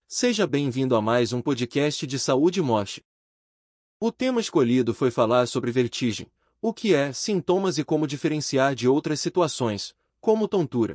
Seja bem-vindo a mais um podcast de saúde e morte. O tema escolhido foi falar sobre vertigem, o que é, sintomas e como diferenciar de outras situações, como tontura.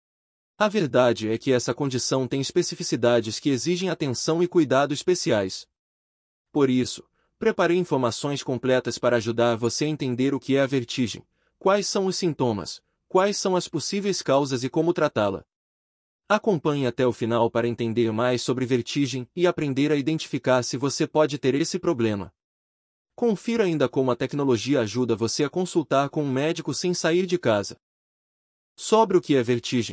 A verdade é que essa condição tem especificidades que exigem atenção e cuidado especiais. Por isso, preparei informações completas para ajudar você a entender o que é a vertigem, quais são os sintomas, quais são as possíveis causas e como tratá-la. Acompanhe até o final para entender mais sobre vertigem e aprender a identificar se você pode ter esse problema. Confira ainda como a tecnologia ajuda você a consultar com um médico sem sair de casa. Sobre o que é vertigem.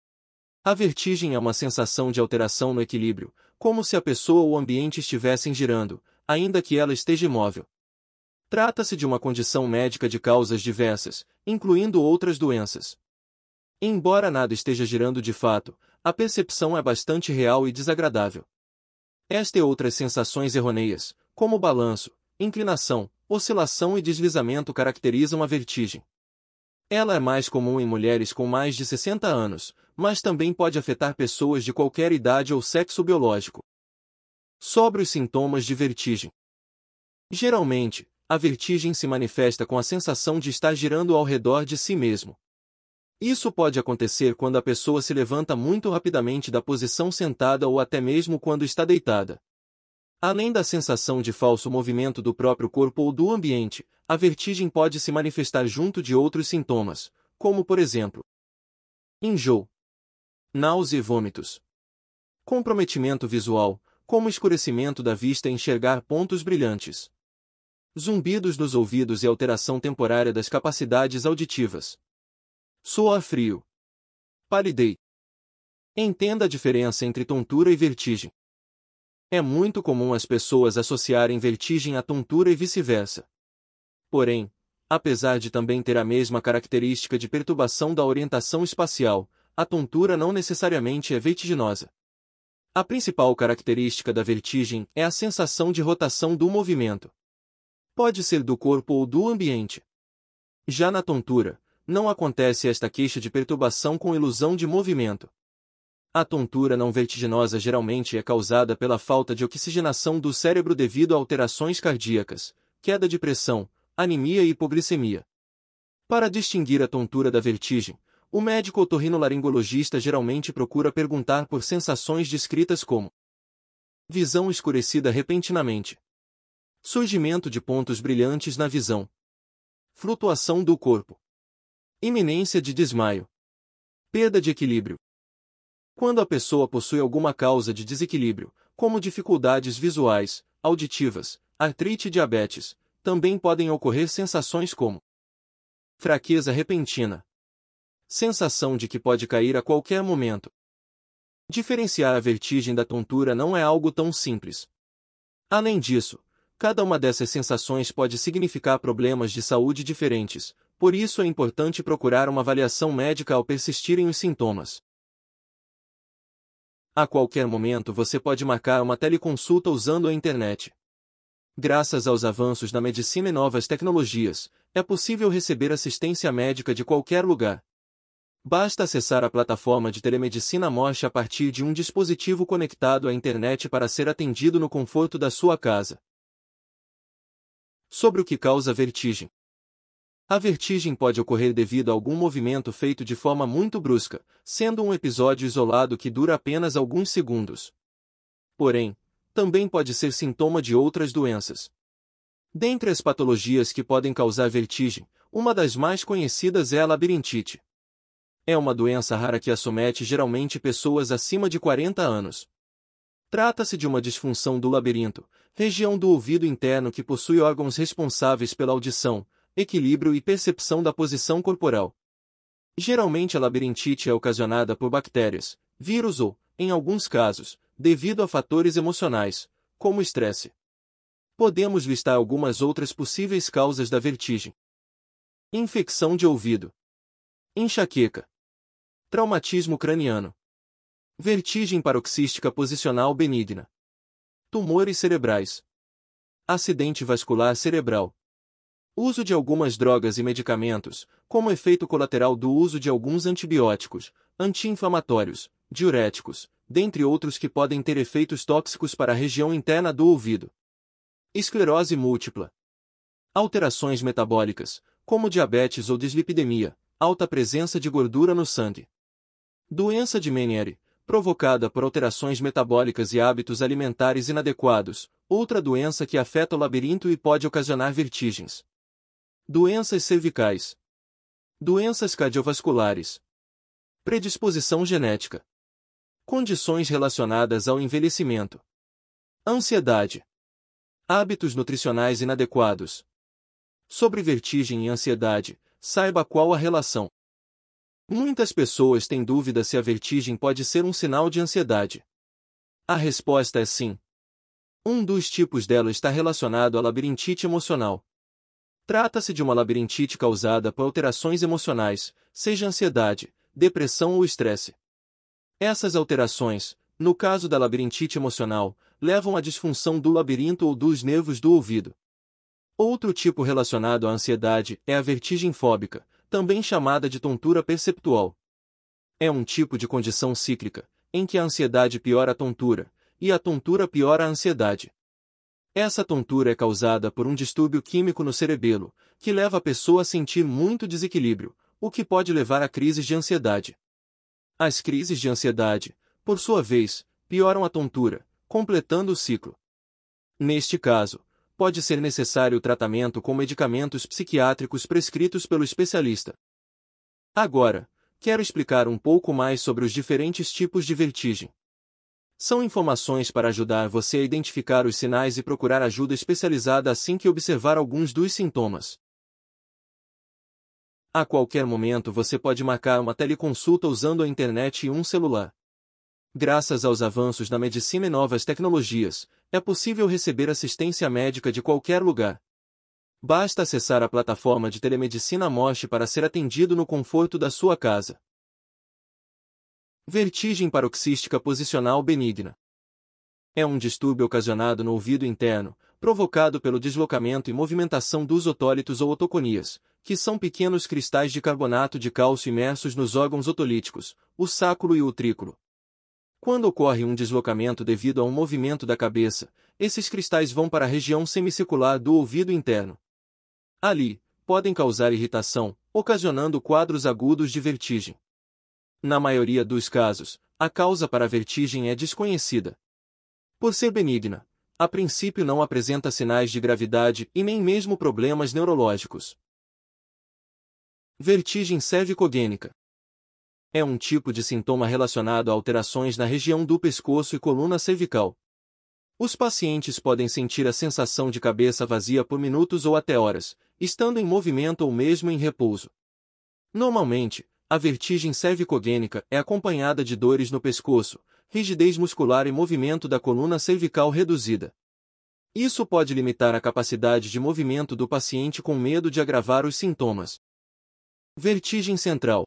A vertigem é uma sensação de alteração no equilíbrio, como se a pessoa ou o ambiente estivessem girando, ainda que ela esteja imóvel. Trata-se de uma condição médica de causas diversas, incluindo outras doenças. Embora nada esteja girando de fato, a percepção é bastante real e desagradável. Esta e outras sensações errôneas, como balanço, inclinação, oscilação e deslizamento caracterizam a vertigem. Ela é mais comum em mulheres com mais de 60 anos, mas também pode afetar pessoas de qualquer idade ou sexo biológico. Sobre os sintomas de vertigem. Geralmente, a vertigem se manifesta com a sensação de estar girando ao redor de si mesmo. Isso pode acontecer quando a pessoa se levanta muito rapidamente da posição sentada ou até mesmo quando está deitada. Além da sensação de falso movimento do próprio corpo ou do ambiente, a vertigem pode se manifestar junto de outros sintomas, como por exemplo, enjoo, náusea e vômitos. Comprometimento visual, como escurecimento da vista e enxergar pontos brilhantes. Zumbidos nos ouvidos e alteração temporária das capacidades auditivas. Suor frio. Palidez. Entenda a diferença entre tontura e vertigem. É muito comum as pessoas associarem vertigem à tontura e vice-versa. Porém, apesar de também ter a mesma característica de perturbação da orientação espacial, a tontura não necessariamente é vertiginosa. A principal característica da vertigem é a sensação de rotação do movimento. Pode ser do corpo ou do ambiente. Já na tontura, não acontece esta queixa de perturbação com ilusão de movimento. A tontura não vertiginosa geralmente é causada pela falta de oxigenação do cérebro devido a alterações cardíacas, queda de pressão, anemia e hipoglicemia. Para distinguir a tontura da vertigem, o médico otorrinolaringologista geralmente procura perguntar por sensações descritas como visão escurecida repentinamente, surgimento de pontos brilhantes na visão, flutuação do corpo, iminência de desmaio, perda de equilíbrio. Quando a pessoa possui alguma causa de desequilíbrio, como dificuldades visuais, auditivas, artrite e diabetes, também podem ocorrer sensações como fraqueza repentina, sensação de que pode cair a qualquer momento. Diferenciar a vertigem da tontura não é algo tão simples. Além disso, cada uma dessas sensações pode significar problemas de saúde diferentes, por isso é importante procurar uma avaliação médica ao persistirem os sintomas. A qualquer momento você pode marcar uma teleconsulta usando a internet. Graças aos avanços na medicina e novas tecnologias, é possível receber assistência médica de qualquer lugar. Basta acessar a plataforma de telemedicina Morte a partir de um dispositivo conectado à internet para ser atendido no conforto da sua casa. Sobre o que causa vertigem. A vertigem pode ocorrer devido a algum movimento feito de forma muito brusca, sendo um episódio isolado que dura apenas alguns segundos. Porém, também pode ser sintoma de outras doenças. Dentre as patologias que podem causar vertigem, uma das mais conhecidas é a labirintite. É uma doença rara que acomete geralmente pessoas acima de 40 anos. Trata-se de uma disfunção do labirinto, região do ouvido interno que possui órgãos responsáveis pela audição, equilíbrio e percepção da posição corporal. Geralmente a labirintite é ocasionada por bactérias, vírus ou, em alguns casos, devido a fatores emocionais, como estresse. Podemos listar algumas outras possíveis causas da vertigem. Infecção de ouvido. Enxaqueca. Traumatismo craniano. Vertigem paroxística posicional benigna. Tumores cerebrais. Acidente vascular cerebral. Uso de algumas drogas e medicamentos, como efeito colateral do uso de alguns antibióticos, anti-inflamatórios, diuréticos, dentre outros que podem ter efeitos tóxicos para a região interna do ouvido. Esclerose múltipla. Alterações metabólicas, como diabetes ou dislipidemia, alta presença de gordura no sangue. Doença de Meniere, provocada por alterações metabólicas e hábitos alimentares inadequados, outra doença que afeta o labirinto e pode ocasionar vertigens. Doenças cervicais. Doenças cardiovasculares. Predisposição genética. Condições relacionadas ao envelhecimento. Ansiedade. Hábitos nutricionais inadequados. Sobre vertigem e ansiedade, saiba qual a relação. Muitas pessoas têm dúvida se a vertigem pode ser um sinal de ansiedade. A resposta é sim. Um dos tipos dela está relacionado à labirintite emocional. Trata-se de uma labirintite causada por alterações emocionais, seja ansiedade, depressão ou estresse. Essas alterações, no caso da labirintite emocional, levam à disfunção do labirinto ou dos nervos do ouvido. Outro tipo relacionado à ansiedade é a vertigem fóbica, também chamada de tontura perceptual. É um tipo de condição cíclica, em que a ansiedade piora a tontura, e a tontura piora a ansiedade. Essa tontura é causada por um distúrbio químico no cerebelo, que leva a pessoa a sentir muito desequilíbrio, o que pode levar a crises de ansiedade. As crises de ansiedade, por sua vez, pioram a tontura, completando o ciclo. Neste caso, pode ser necessário o tratamento com medicamentos psiquiátricos prescritos pelo especialista. Agora, quero explicar um pouco mais sobre os diferentes tipos de vertigem. São informações para ajudar você a identificar os sinais e procurar ajuda especializada assim que observar alguns dos sintomas. A qualquer momento você pode marcar uma teleconsulta usando a internet e um celular. Graças aos avanços na medicina e novas tecnologias, é possível receber assistência médica de qualquer lugar. Basta acessar a plataforma de telemedicina Mosh para ser atendido no conforto da sua casa. Vertigem paroxística posicional benigna. É um distúrbio ocasionado no ouvido interno, provocado pelo deslocamento e movimentação dos otólitos ou otoconias, que são pequenos cristais de carbonato de cálcio imersos nos órgãos otolíticos, o sáculo e o utrículo. Quando ocorre um deslocamento devido a um movimento da cabeça, esses cristais vão para a região semicircular do ouvido interno. Ali, podem causar irritação, ocasionando quadros agudos de vertigem. Na maioria dos casos, a causa para a vertigem é desconhecida. Por ser benigna, a princípio não apresenta sinais de gravidade e nem mesmo problemas neurológicos. Vertigem cervicogênica. É um tipo de sintoma relacionado a alterações na região do pescoço e coluna cervical. Os pacientes podem sentir a sensação de cabeça vazia por minutos ou até horas, estando em movimento ou mesmo em repouso. Normalmente, a vertigem cervicogênica é acompanhada de dores no pescoço, rigidez muscular e movimento da coluna cervical reduzida. Isso pode limitar a capacidade de movimento do paciente com medo de agravar os sintomas. Vertigem central.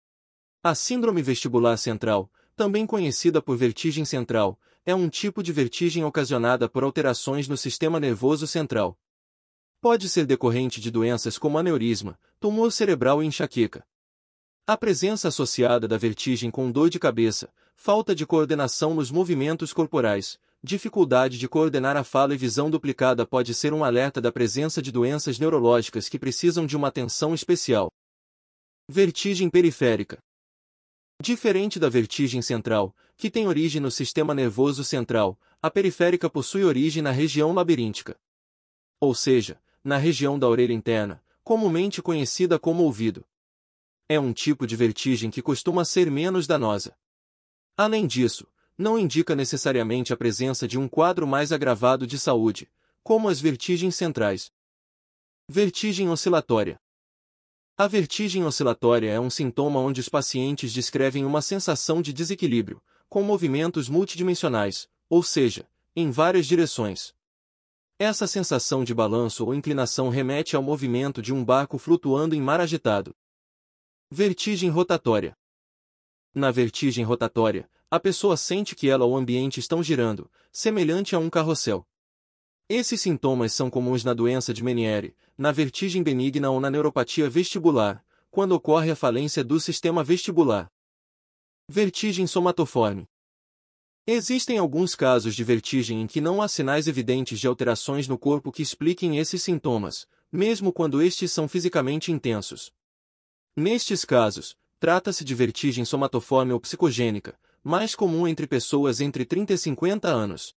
A síndrome vestibular central, também conhecida por vertigem central, é um tipo de vertigem ocasionada por alterações no sistema nervoso central. Pode ser decorrente de doenças como aneurisma, tumor cerebral e enxaqueca. A presença associada da vertigem com dor de cabeça, falta de coordenação nos movimentos corporais, dificuldade de coordenar a fala e visão duplicada pode ser um alerta da presença de doenças neurológicas que precisam de uma atenção especial. Vertigem periférica. Diferente da vertigem central, que tem origem no sistema nervoso central, a periférica possui origem na região labiríntica. Ou seja, na região da orelha interna, comumente conhecida como ouvido. É um tipo de vertigem que costuma ser menos danosa. Além disso, não indica necessariamente a presença de um quadro mais agravado de saúde, como as vertigens centrais. Vertigem oscilatória. A vertigem oscilatória é um sintoma onde os pacientes descrevem uma sensação de desequilíbrio, com movimentos multidimensionais, ou seja, em várias direções. Essa sensação de balanço ou inclinação remete ao movimento de um barco flutuando em mar agitado. Vertigem rotatória. Na vertigem rotatória, a pessoa sente que ela ou o ambiente estão girando, semelhante a um carrossel. Esses sintomas são comuns na doença de Meniere, na vertigem benigna ou na neuropatia vestibular, quando ocorre a falência do sistema vestibular. Vertigem somatoforme. Existem alguns casos de vertigem em que não há sinais evidentes de alterações no corpo que expliquem esses sintomas, mesmo quando estes são fisicamente intensos. Nestes casos, trata-se de vertigem somatoforme ou psicogênica, mais comum entre pessoas entre 30 e 50 anos.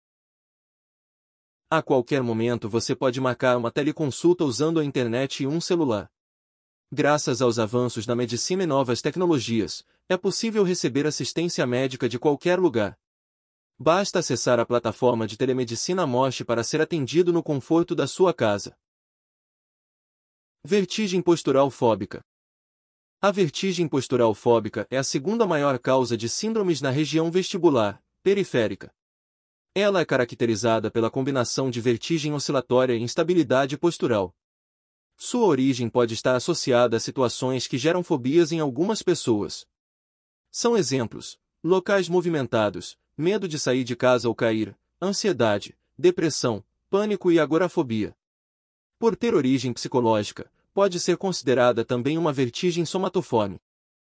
A qualquer momento você pode marcar uma teleconsulta usando a internet e um celular. Graças aos avanços na medicina e novas tecnologias, é possível receber assistência médica de qualquer lugar. Basta acessar a plataforma de telemedicina Mosh para ser atendido no conforto da sua casa. Vertigem postural fóbica. A vertigem postural fóbica é a segunda maior causa de síndromes na região vestibular, periférica. Ela é caracterizada pela combinação de vertigem oscilatória e instabilidade postural. Sua origem pode estar associada a situações que geram fobias em algumas pessoas. São exemplos: locais movimentados, medo de sair de casa ou cair, ansiedade, depressão, pânico e agorafobia. Por ter origem psicológica, pode ser considerada também uma vertigem somatoforme.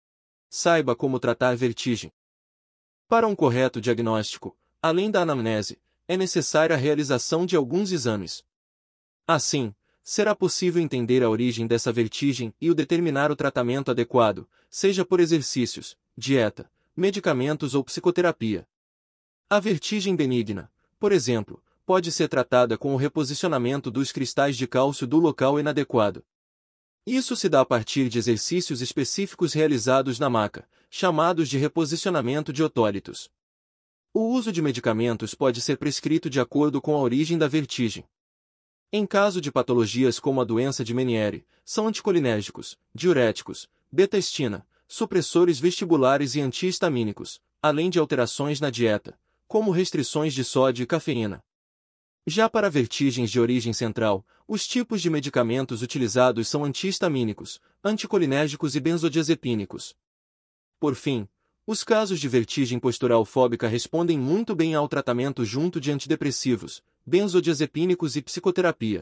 Saiba como tratar vertigem. Para um correto diagnóstico, além da anamnese, é necessária a realização de alguns exames. Assim, será possível entender a origem dessa vertigem e determinar o tratamento adequado, seja por exercícios, dieta, medicamentos ou psicoterapia. A vertigem benigna, por exemplo, pode ser tratada com o reposicionamento dos cristais de cálcio do local inadequado. Isso se dá a partir de exercícios específicos realizados na maca, chamados de reposicionamento de otólitos. O uso de medicamentos pode ser prescrito de acordo com a origem da vertigem. Em caso de patologias como a doença de Meniere, são anticolinérgicos, diuréticos, beta-estina, supressores vestibulares e antihistamínicos, além de alterações na dieta, como restrições de sódio e cafeína. Já para vertigens de origem central, os tipos de medicamentos utilizados são antihistamínicos, anticolinérgicos e benzodiazepínicos. Por fim, os casos de vertigem postural fóbica respondem muito bem ao tratamento junto de antidepressivos, benzodiazepínicos e psicoterapia.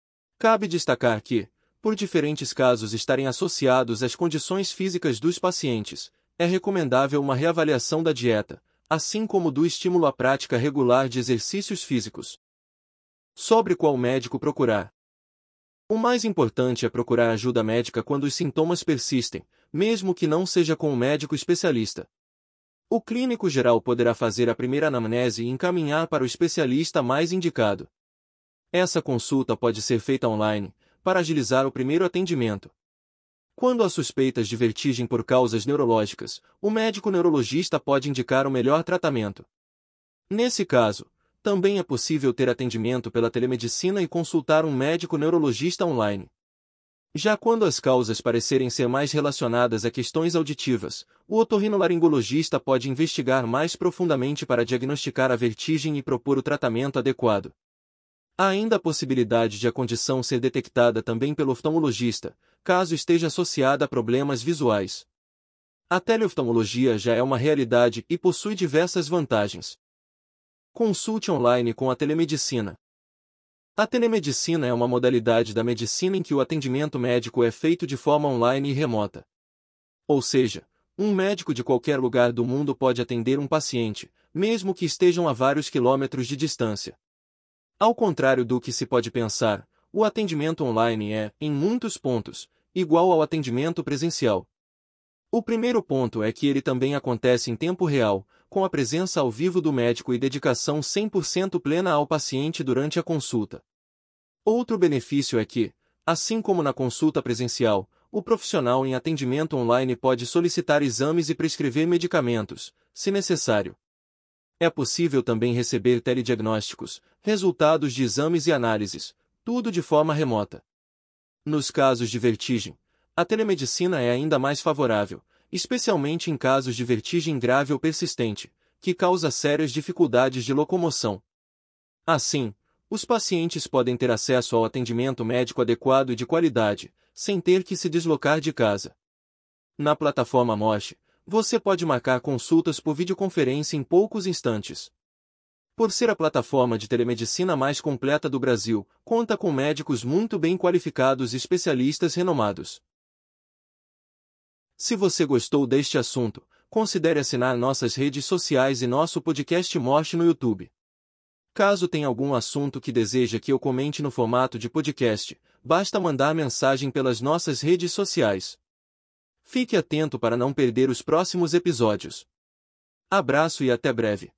Cabe destacar que, por diferentes casos estarem associados às condições físicas dos pacientes, é recomendável uma reavaliação da dieta, assim como do estímulo à prática regular de exercícios físicos. Sobre qual médico procurar. O mais importante é procurar ajuda médica quando os sintomas persistem, mesmo que não seja com um médico especialista. O clínico geral poderá fazer a primeira anamnese e encaminhar para o especialista mais indicado. Essa consulta pode ser feita online, para agilizar o primeiro atendimento. Quando há suspeitas de vertigem por causas neurológicas, o médico neurologista pode indicar o melhor tratamento. Nesse caso, também é possível ter atendimento pela telemedicina e consultar um médico neurologista online. Já quando as causas parecerem ser mais relacionadas a questões auditivas, o otorrinolaringologista pode investigar mais profundamente para diagnosticar a vertigem e propor o tratamento adequado. Há ainda a possibilidade de a condição ser detectada também pelo oftalmologista, caso esteja associada a problemas visuais. A teleoftalmologia já é uma realidade e possui diversas vantagens. Consulte online com a telemedicina. A telemedicina é uma modalidade da medicina em que o atendimento médico é feito de forma online e remota. Ou seja, um médico de qualquer lugar do mundo pode atender um paciente, mesmo que estejam a vários quilômetros de distância. Ao contrário do que se pode pensar, o atendimento online é, em muitos pontos, igual ao atendimento presencial. O primeiro ponto é que ele também acontece em tempo real, com a presença ao vivo do médico e dedicação 100% plena ao paciente durante a consulta. Outro benefício é que, assim como na consulta presencial, o profissional em atendimento online pode solicitar exames e prescrever medicamentos, se necessário. É possível também receber telediagnósticos, resultados de exames e análises, tudo de forma remota. Nos casos de vertigem, a telemedicina é ainda mais favorável, especialmente em casos de vertigem grave ou persistente, que causa sérias dificuldades de locomoção. Assim, os pacientes podem ter acesso ao atendimento médico adequado e de qualidade, sem ter que se deslocar de casa. Na plataforma Mosh, você pode marcar consultas por videoconferência em poucos instantes. Por ser a plataforma de telemedicina mais completa do Brasil, conta com médicos muito bem qualificados e especialistas renomados. Se você gostou deste assunto, considere assinar nossas redes sociais e nosso podcast Morte no YouTube. Caso tenha algum assunto que deseja que eu comente no formato de podcast, basta mandar mensagem pelas nossas redes sociais. Fique atento para não perder os próximos episódios. Abraço e até breve.